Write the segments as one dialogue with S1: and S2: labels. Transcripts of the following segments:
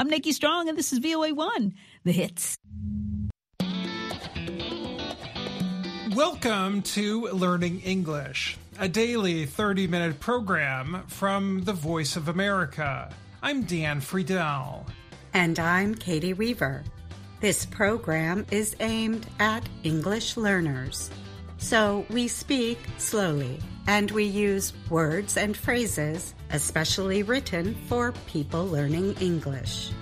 S1: Nikki Strong, and this is VOA1, The Hits.
S2: Welcome to Learning English, a daily 30-minute program from the Voice of America. I'm Dan Friedel.
S3: And I'm Katie Weaver. This program is aimed at English learners. So we speak slowly, and we use words and phrases especially written for people learning English.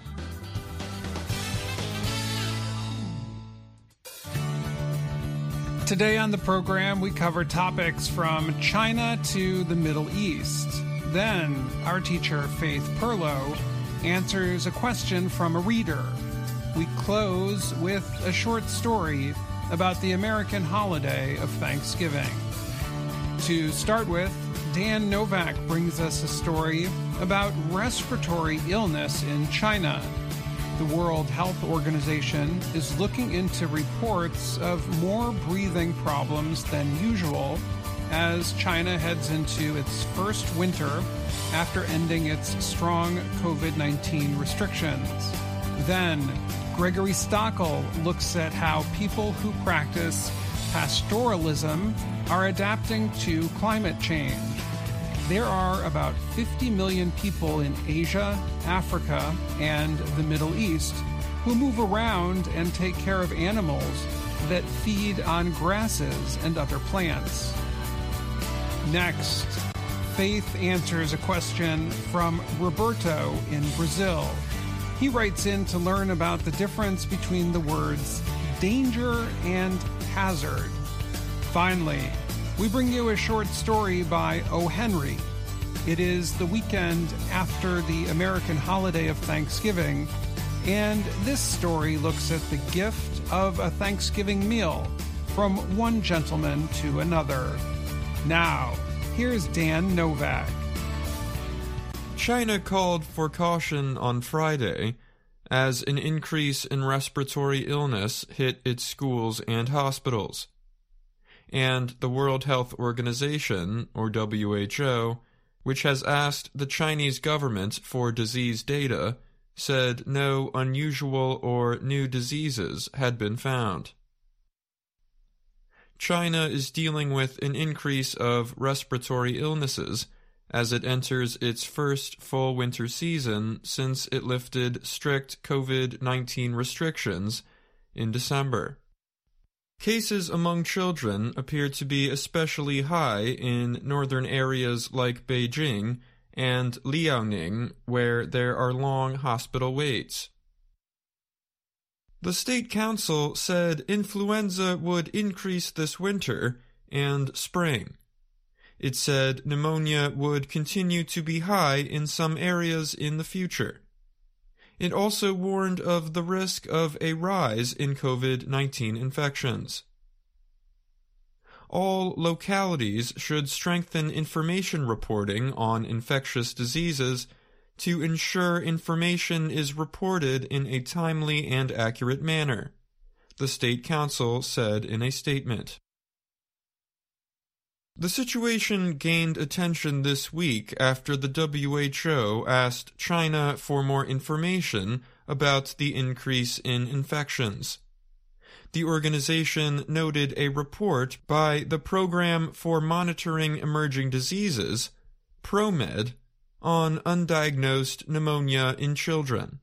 S2: Today on the program, we cover topics from China to the Middle East. Then, our teacher, Faith Perlow, answers a question from a reader. We close with a short story about the American holiday of Thanksgiving. To start with, Dan Novak brings us a story about respiratory illness in China. The World Health Organization is looking into reports of more breathing problems than usual as China heads into its first winter after ending its strong COVID-19 restrictions. Then, Gregory Stachel looks at how people who practice pastoralism are adapting to climate change. There are about 50 million people in Asia, Africa, and the Middle East who move around and take care of animals that feed on grasses and other plants. Next, Faith answers a question from Roberto in Brazil. He writes in to learn about the difference between the words danger and hazard. Finally, we bring you a short story by O. Henry. It is the weekend after the American holiday of Thanksgiving, and this story looks at the gift of a Thanksgiving meal from one gentleman to another. Now, here's Dan Novak.
S4: China called for caution on Friday as an increase in respiratory illness hit its schools and hospitals. And the World Health Organization, or WHO, which has asked the Chinese government for disease data, said no unusual or new diseases had been found. China is dealing with an increase of respiratory illnesses as it enters its first full winter season since it lifted strict COVID-19 restrictions in December. Cases among children appear to be especially high in northern areas like Beijing and Liaoning, where there are long hospital waits. The State Council said influenza would increase this winter and spring. It said pneumonia would continue to be high in some areas in the future. It also warned of the risk of a rise in COVID-19 infections. All localities should strengthen information reporting on infectious diseases to ensure information is reported in a timely and accurate manner, the State Council said in a statement. The situation gained attention this week after the WHO asked China for more information about the increase in infections. The organization noted a report by the Program for Monitoring Emerging Diseases, ProMed, on undiagnosed pneumonia in children.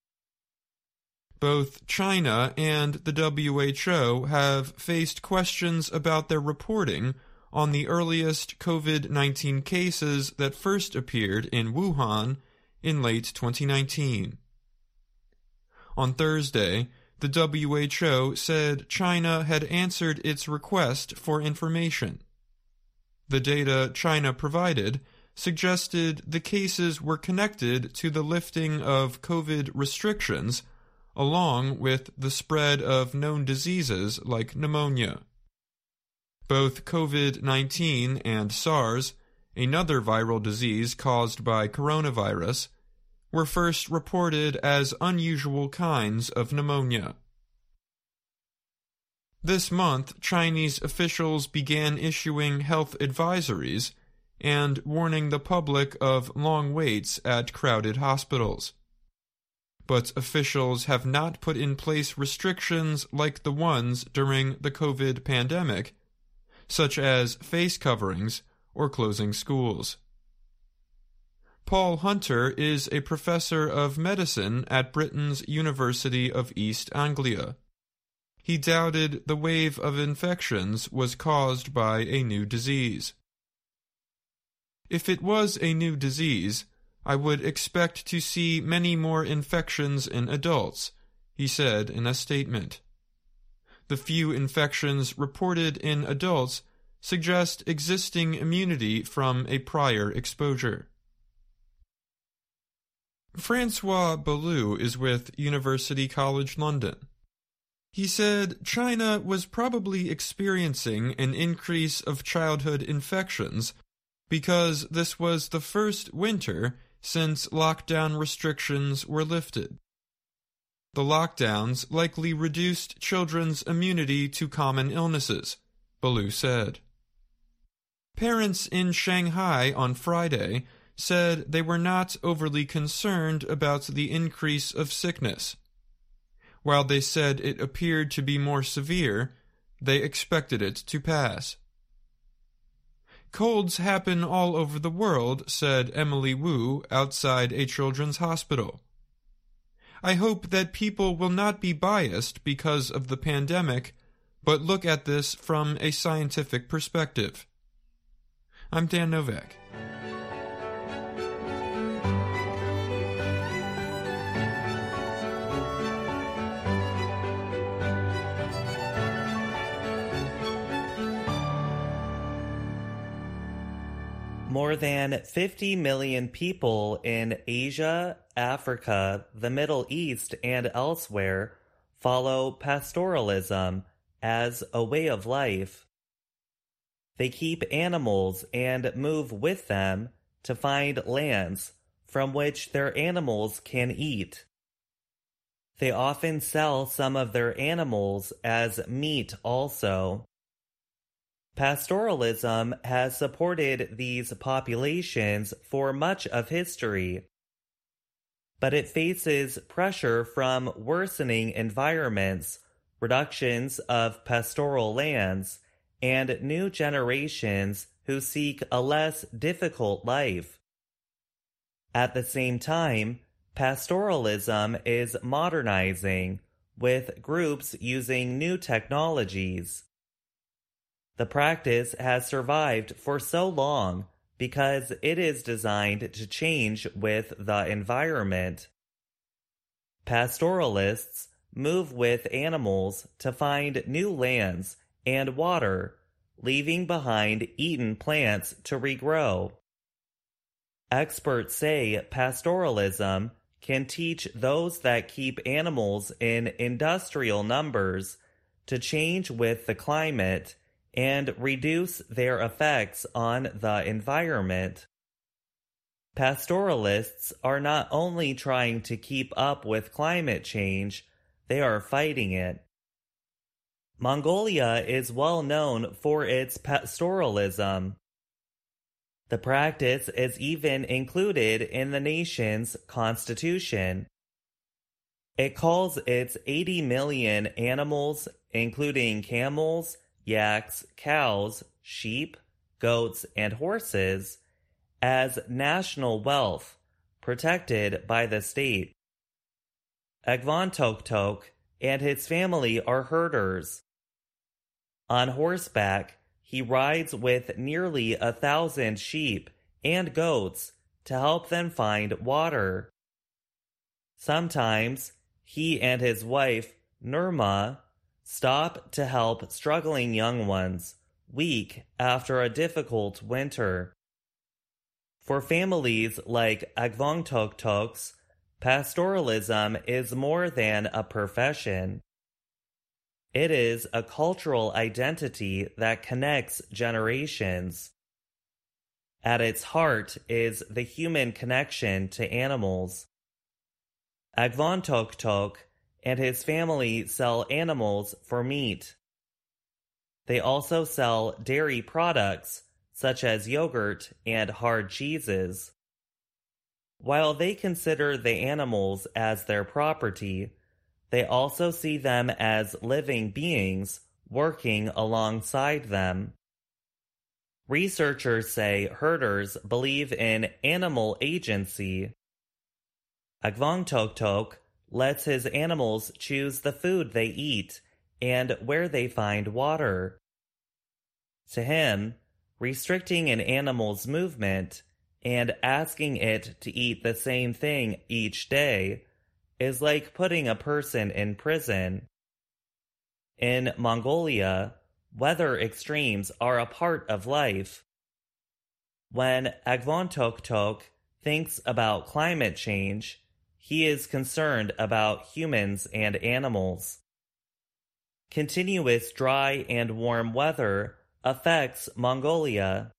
S4: Both China and the WHO have faced questions about their reporting on the earliest COVID-19 cases that first appeared in Wuhan in late 2019. On Thursday, the WHO said China had answered its request for information. The data China provided suggested the cases were connected to the lifting of COVID restrictions along with the spread of known diseases like pneumonia. Both COVID-19 and SARS, another viral disease caused by coronavirus, were first reported as unusual kinds of pneumonia. This month, Chinese officials began issuing health advisories and warning the public of long waits at crowded hospitals. but officials have not put in place restrictions like the ones during the COVID pandemic, such as face coverings or closing schools. Paul Hunter is a professor of medicine at Britain's University of East Anglia. He doubted the wave of infections was caused by a new disease. If it was a new disease, I would expect to see many more infections in adults, he said in a statement. The few infections reported in adults suggest existing immunity from a prior exposure. Francois Balloux is with University College London. He said China was probably experiencing an increase of childhood infections because this was the first winter since lockdown restrictions were lifted. The lockdowns likely reduced children's immunity to common illnesses, Balloux said. Parents in Shanghai on Friday said they were not overly concerned about the increase of sickness. While they said it appeared to be more severe, they expected it to pass. Colds happen all over the world, said Emily Wu outside a children's hospital. I hope that people will not be biased because of the pandemic, but look at this from a scientific perspective. I'm Dan Novak.
S5: More than 50 million people in Asia, Africa, the Middle East, and elsewhere follow pastoralism as a way of life. They keep animals and move with them to find lands from which their animals can eat. They often sell some of their animals as meat also. Pastoralism has supported these populations for much of history, but it faces pressure from worsening environments, reductions of pastoral lands, and new generations who seek a less difficult life. At the same time, pastoralism is modernizing, with groups using new technologies. The practice has survived for so long because it is designed to change with the environment. Pastoralists move with animals to find new lands and water, leaving behind eaten plants to regrow. Experts say pastoralism can teach those that keep animals in industrial numbers to change with the climate and reduce their effects on the environment. Pastoralists are not only trying to keep up with climate change, they are fighting it. Mongolia is well known for its pastoralism. The practice is even included in the nation's constitution. It calls its 80 million animals, including camels, yaks, cows, sheep, goats, and horses, as national wealth, protected by the state. Agvan Toktok and his family are herders. On horseback, he rides with nearly 1,000 sheep and goats to help them find water. Sometimes, he and his wife, Nurma, stop to help struggling young ones, weak after a difficult winter. For families like Agvan Toktok's, pastoralism is more than a profession. It is a cultural identity that connects generations. At its heart is the human connection to animals. Agvan Toktok and his family sell animals for meat. They also sell dairy products such as yogurt and hard cheeses. While they consider the animals as their property, they also see them as living beings working alongside them. Researchers say herders believe in animal agency. Agvantoktok lets his animals choose the food they eat and where they find water. To him, restricting an animal's movement and asking it to eat the same thing each day is like putting a person in prison. In Mongolia, weather extremes are a part of life. When Agvantoktok thinks about climate change, he is concerned about humans and animals. Continuous dry and warm weather affects Mongolia.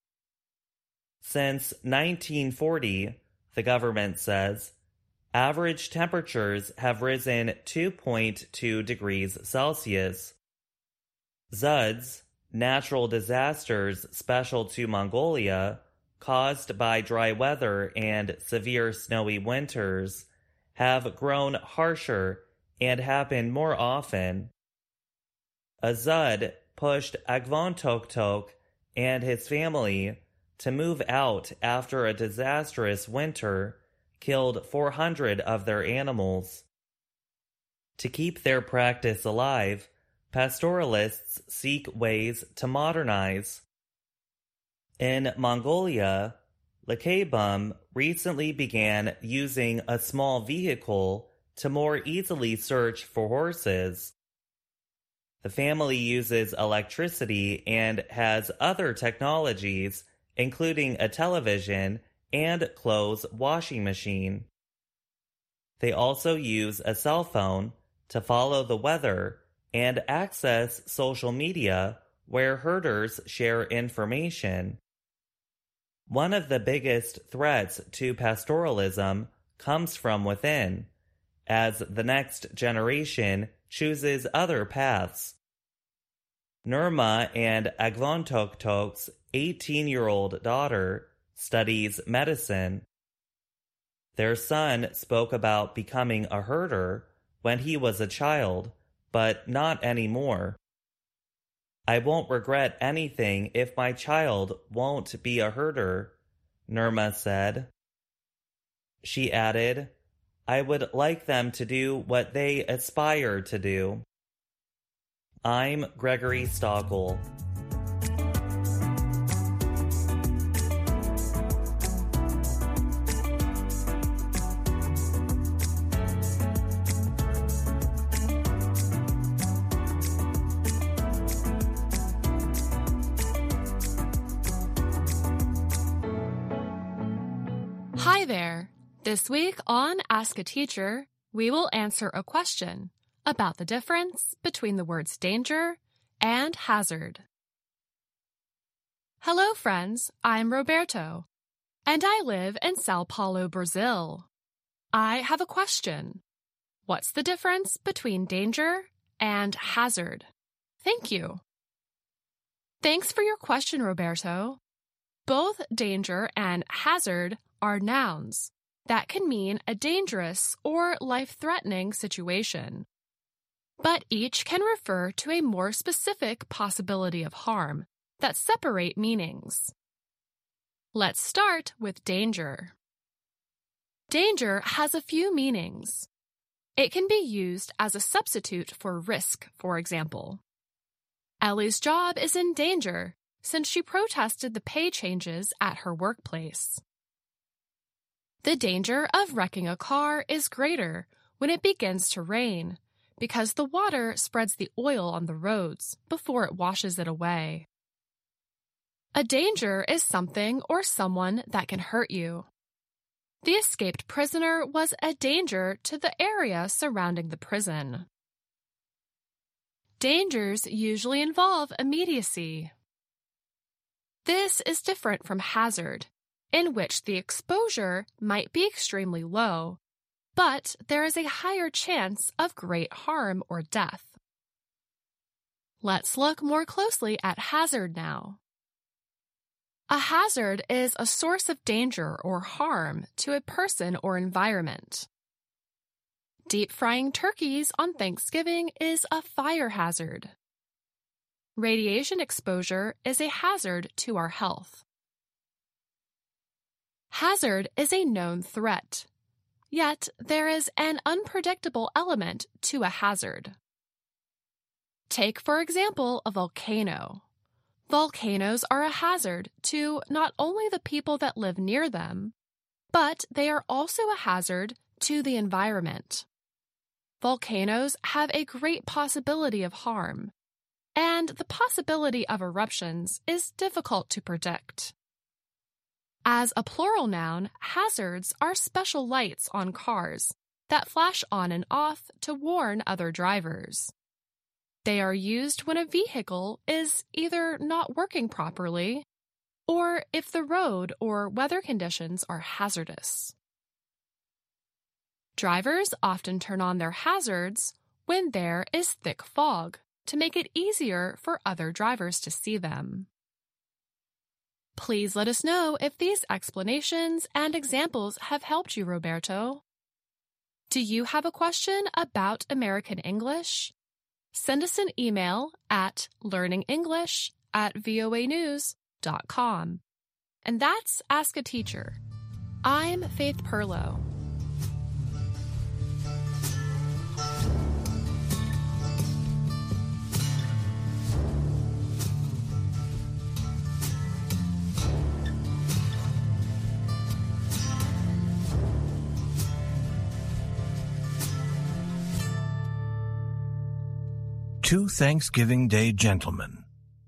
S5: Since 1940, the government says, average temperatures have risen 2.2 degrees Celsius. Zuds, natural disasters special to Mongolia, caused by dry weather and severe snowy winters, have grown harsher and happen more often. A Zud pushed Agvantoktok and his family to move out after a disastrous winter killed 400 of their animals. To keep their practice alive, pastoralists seek ways to modernize. In Mongolia, Lakebum recently began using a small vehicle to more easily search for horses. The family uses electricity and has other technologies, including a television and clothes washing machine. They also use a cell phone to follow the weather and access social media where herders share information. One of the biggest threats to pastoralism comes from within, as the next generation chooses other paths. Nurma and Agvantoktok's 18-year-old daughter studies medicine. Their son spoke about becoming a herder when he was a child, but not anymore. I won't regret anything if my child won't be a herder, Nurma said. She added, I would like them to do what they aspire to do. I'm Gregory Stockel.
S6: Hi there! This week on Ask a Teacher, we will answer a question about the difference between the words danger and hazard. Hello friends, I'm Roberto, and I live in Sao Paulo, Brazil. I have a question. What's the difference between danger and hazard? Thank you. Thanks for your question, Roberto. Both danger and hazard are nouns that can mean a dangerous or life-threatening situation. But each can refer to a more specific possibility of harm that separate meanings. Let's start with danger. Danger has a few meanings. It can be used as a substitute for risk, for example. Ellie's job is in danger since she protested the pay changes at her workplace. The danger of wrecking a car is greater when it begins to rain because the water spreads the oil on the roads before it washes it away. A danger is something or someone that can hurt you. The escaped prisoner was a danger to the area surrounding the prison. Dangers usually involve immediacy. This is different from hazard, in which the exposure might be extremely low, but there is a higher chance of great harm or death. Let's look more closely at hazard now. A hazard is a source of danger or harm to a person or environment. Deep frying turkeys on Thanksgiving is a fire hazard. Radiation exposure is a hazard to our health. Hazard is a known threat, yet there is an unpredictable element to a hazard. Take, for example, a volcano. Volcanoes are a hazard to not only the people that live near them, but they are also a hazard to the environment. Volcanoes have a great possibility of harm, and the possibility of eruptions is difficult to predict. As a plural noun, hazards are special lights on cars that flash on and off to warn other drivers. They are used when a vehicle is either not working properly or if the road or weather conditions are hazardous. Drivers often turn on their hazards when there is thick fog to make it easier for other drivers to see them. Please let us know if these explanations and examples have helped you, Roberto. Do you have a question about American English? Send us an email at learningenglish@voanews.com. And that's Ask a Teacher. I'm Faith Perlow.
S7: Two Thanksgiving Day Gentlemen.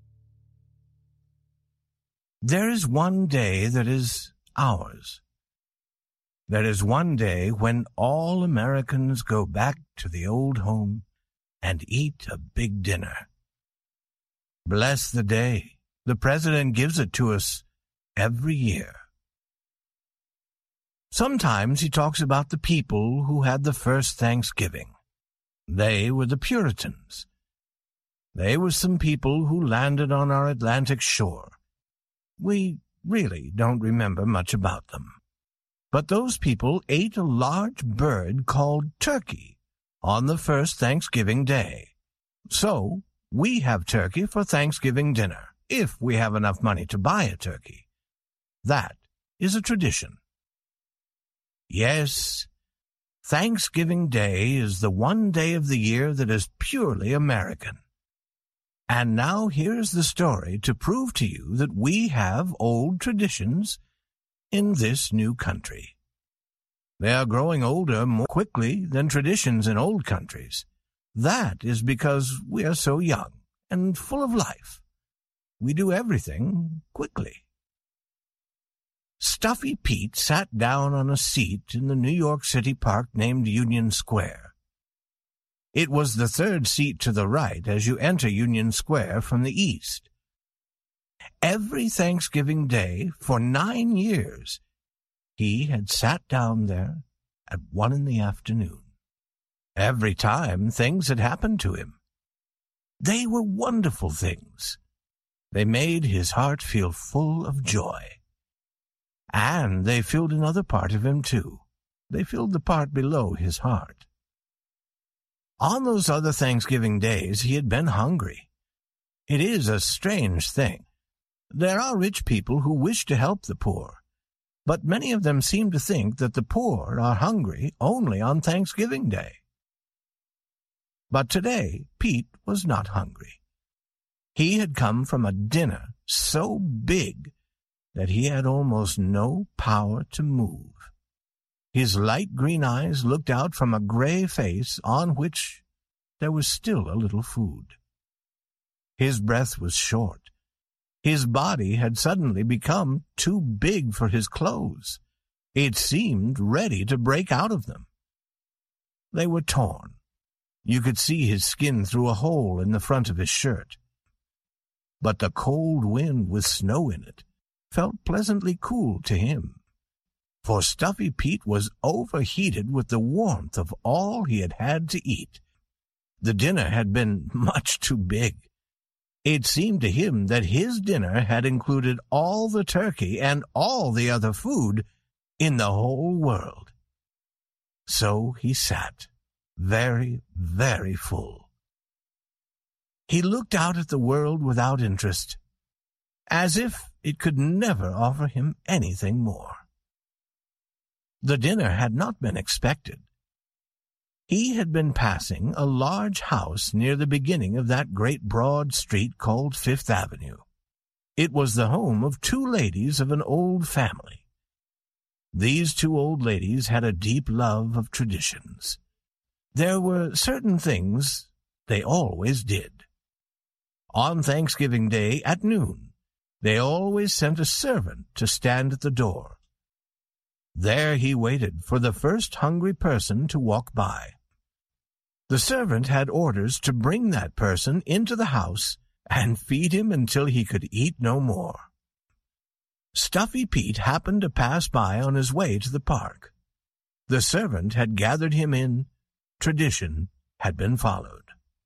S7: There is one day that is ours. There is one day when all Americans go back to the old home and eat a big dinner. Bless the day. The President gives it to us every year. Sometimes he talks about the people who had the first Thanksgiving. They were the Puritans. They were some people who landed on our Atlantic shore. We really don't remember much about them. But those people ate a large bird called turkey on the first Thanksgiving Day. So we have turkey for Thanksgiving dinner, if we have enough money to buy a turkey. That is a tradition. Yes, Thanksgiving Day is the one day of the year that is purely American. And now here's the story to prove to you that we have old traditions in this new country. They are growing older more quickly than traditions in old countries. That is because we are so young and full of life. We do everything quickly. Stuffy Pete sat down on a seat in the New York City park named Union Square. It was the third seat to the right as you enter Union Square from the east. Every Thanksgiving Day for 9 years, he had sat down there at 1 p.m. Every time things had happened to him. They were wonderful things. They made his heart feel full of joy. And they filled another part of him, too. They filled the part below his heart. On those other Thanksgiving days, he had been hungry. It is a strange thing. There are rich people who wish to help the poor, but many of them seem to think that the poor are hungry only on Thanksgiving Day. But today, Pete was not hungry. He had come from a dinner so big that he had almost no power to move. His light green eyes looked out from a gray face on which there was still a little food. His breath was short. His body had suddenly become too big for his clothes. It seemed ready to break out of them. They were torn. You could see his skin through a hole in the front of his shirt. But the cold wind with snow in it felt pleasantly cool to him. For Stuffy Pete was overheated with the warmth of all he had had to eat. The dinner had been much too big. It seemed to him that his dinner had included all the turkey and all the other food in the whole world. So he sat, very, very full. He looked out at the world without interest, as if it could never offer him anything more. The dinner had not been expected. He had been passing a large house near the beginning of that great broad street called Fifth Avenue. It was the home of two ladies of an old family. These two old ladies had a deep love of traditions. There were certain things they always did. On Thanksgiving Day at noon, they always sent a servant to stand at the door. There he waited for the first hungry person to walk by. The servant had orders to bring that person into the house and feed him until he could eat no more. Stuffy Pete happened to pass by on his way to the park. The servant had gathered him in. Tradition had been followed.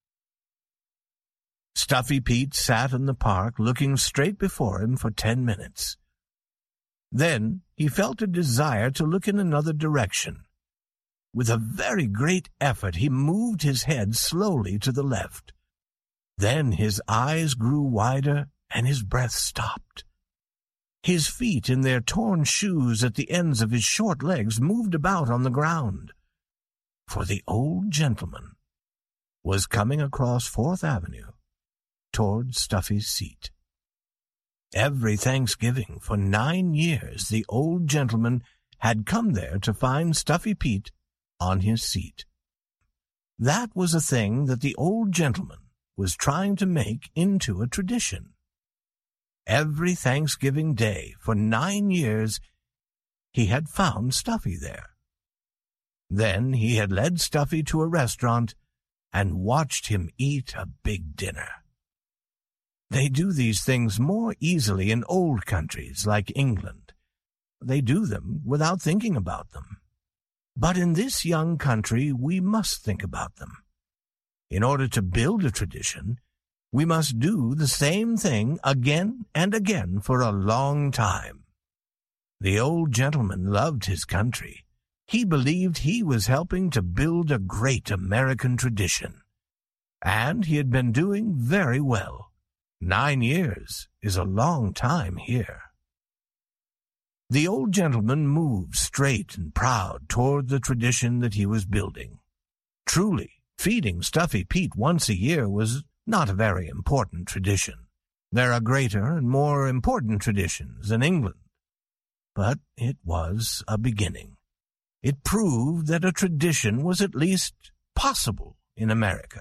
S7: Stuffy Pete sat in the park looking straight before him for 10 minutes. Then he felt a desire to look in another direction. With a very great effort, he moved his head slowly to the left. Then his eyes grew wider and his breath stopped. His feet in their torn shoes at the ends of his short legs moved about on the ground. For the old gentleman was coming across Fourth Avenue toward Stuffy's seat. Every Thanksgiving for 9 years the old gentleman had come there to find Stuffy Pete on his seat. That was a thing that the old gentleman was trying to make into a tradition. Every Thanksgiving Day for 9 years he had found Stuffy there. Then he had led Stuffy to a restaurant and watched him eat a big dinner. They do these things more easily in old countries like England. They do them without thinking about them. But in this young country we must think about them. In order to build a tradition, we must do the same thing again and again for a long time. The old gentleman loved his country. He believed he was helping to build a great American tradition. And he had been doing very well. 9 years is a long time here. The old gentleman moved straight and proud toward the tradition that he was building. Truly, feeding Stuffy Pete once a year was not a very important tradition. There are greater and more important traditions in England. But it was a beginning. It proved that a tradition was at least possible in America.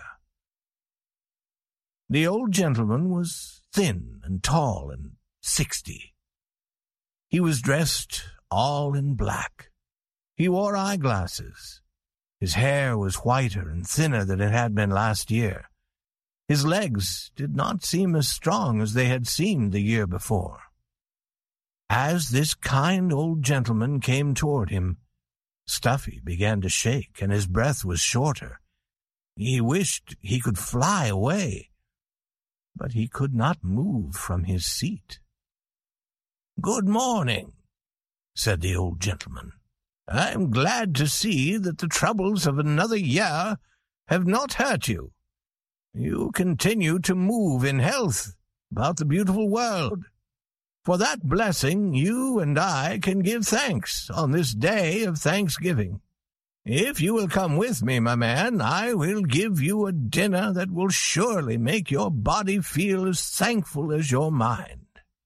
S7: The old gentleman was thin and tall and 60. He was dressed all in black. He wore eyeglasses. His hair was whiter and thinner than it had been last year. His legs did not seem as strong as they had seemed the year before. As this kind old gentleman came toward him, Stuffy began to shake, and his breath was shorter. He wished he could fly away, but he could not move from his seat. "Good morning," said the old gentleman. "I'm glad to see that the troubles of another year have not hurt you. You continue to move in health about the beautiful world. For that blessing you and I can give thanks on this day of Thanksgiving. If you will come with me, my man, I will give you a dinner that will surely make your body feel as thankful as your mind."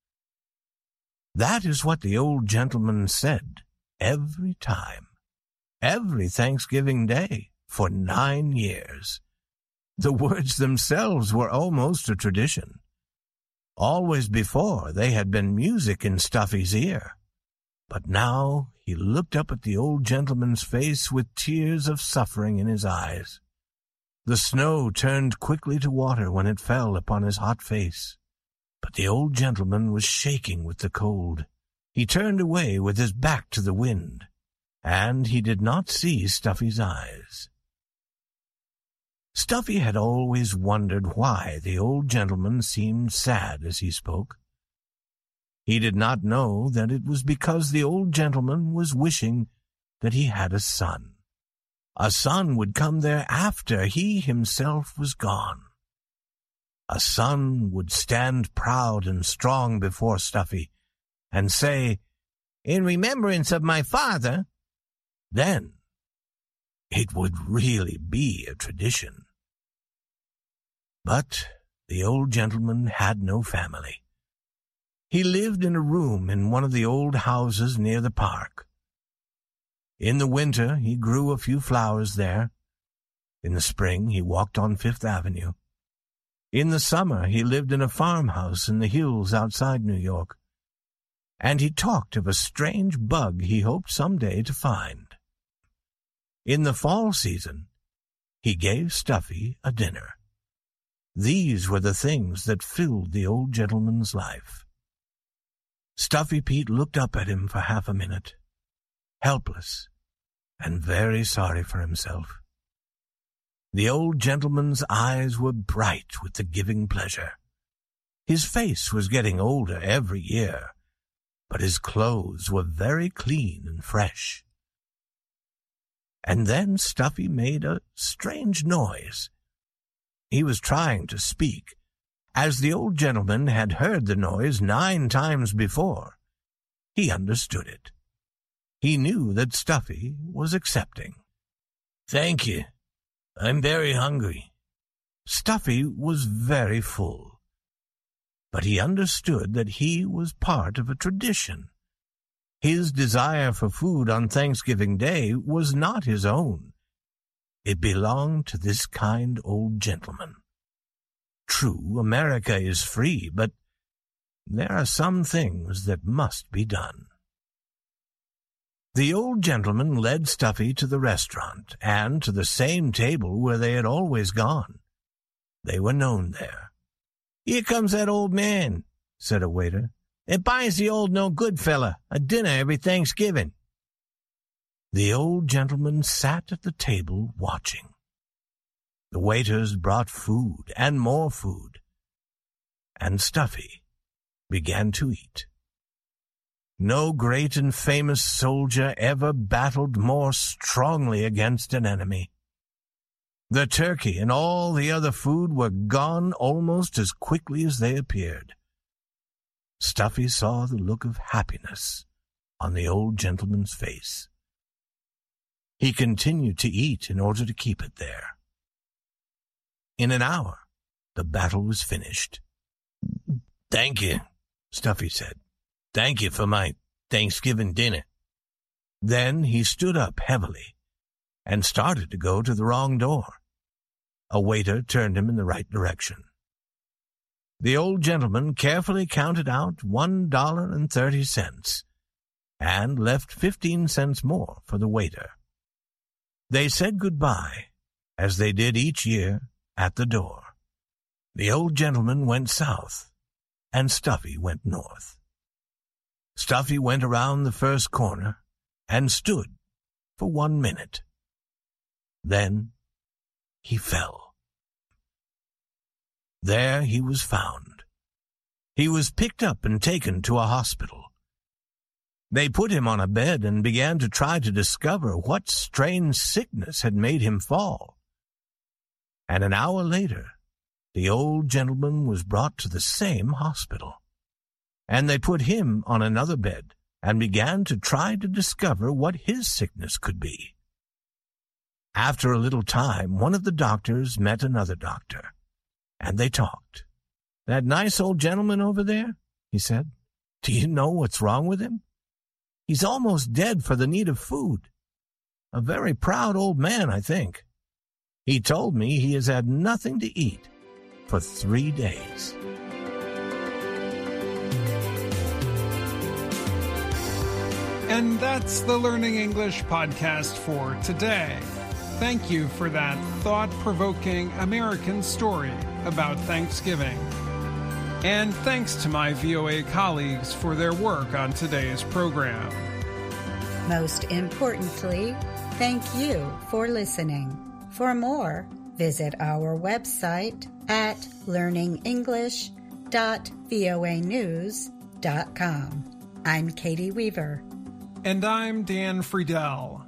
S7: That is what the old gentleman said every time, every Thanksgiving Day for 9 years. The words themselves were almost a tradition. Always before they had been music in Stuffy's ear. But now he looked up at the old gentleman's face with tears of suffering in his eyes. The snow turned quickly to water when it fell upon his hot face. But the old gentleman was shaking with the cold. He turned away with his back to the wind, and he did not see Stuffy's eyes. Stuffy had always wondered why the old gentleman seemed sad as he spoke. He did not know that it was because the old gentleman was wishing that he had a son. A son would come there after he himself was gone. A son would stand proud and strong before Stuffy and say, "In remembrance of my father," then it would really be a tradition. But the old gentleman had no family. He lived in a room in one of the old houses near the park. In the winter, he grew a few flowers there. In the spring, he walked on Fifth Avenue. In the summer, he lived in a farmhouse in the hills outside New York. And he talked of a strange bug he hoped someday to find. In the fall season, he gave Stuffy a dinner. These were the things that filled the old gentleman's life. Stuffy Pete looked up at him for half a minute, helpless and very sorry for himself. The old gentleman's eyes were bright with the giving pleasure. His face was getting older every year, but his clothes were very clean and fresh. And then Stuffy made a strange noise. He was trying to speak, as the old gentleman had heard the noise 9 times before. He understood it. He knew that Stuffy was accepting. "Thank you. I'm very hungry." Stuffy was very full, but he understood that he was part of a tradition. His desire for food on Thanksgiving Day was not his own. It belonged to this kind old gentleman. True, America is free, but there are some things that must be done. The old gentleman led Stuffy to the restaurant, and to the same table where they had always gone. They were known there. "Here comes that old man," said a waiter. "It buys the old no-good fella a dinner every Thanksgiving." The old gentleman sat at the table watching. The waiters brought food and more food, and Stuffy began to eat. No great and famous soldier ever battled more strongly against an enemy. The turkey and all the other food were gone almost as quickly as they appeared. Stuffy saw the look of happiness on the old gentleman's face. He continued to eat in order to keep it there. In an hour, the battle was finished. "Thank you," Stuffy said. "Thank you for my Thanksgiving dinner." Then he stood up heavily and started to go to the wrong door. A waiter turned him in the right direction. The old gentleman carefully counted out $1.30 and left 15 cents more for the waiter. They said goodbye, as they did each year, at the door. The old gentleman went south, and Stuffy went north. Stuffy went around the first corner and stood for 1 minute. Then he fell. There he was found. He was picked up and taken to a hospital. They put him on a bed and began to try to discover what strange sickness had made him fall. And an hour later, the old gentleman was brought to the same hospital, and they put him on another bed and began to try to discover what his sickness could be. After a little time, one of the doctors met another doctor, and they talked. "That nice old gentleman over there," he said, "do you know what's wrong with him? He's almost dead for the need of food. A very proud old man, I think. He told me he has had nothing to eat for 3 days.
S2: And that's the Learning English podcast for today. Thank you for that thought-provoking American story about Thanksgiving. And thanks to my VOA colleagues for their work on today's program.
S3: Most importantly, thank you for listening. For more, Visit our website at learningenglish.voanews.com. I'm Katie Weaver.
S2: And I'm Dan Friedel.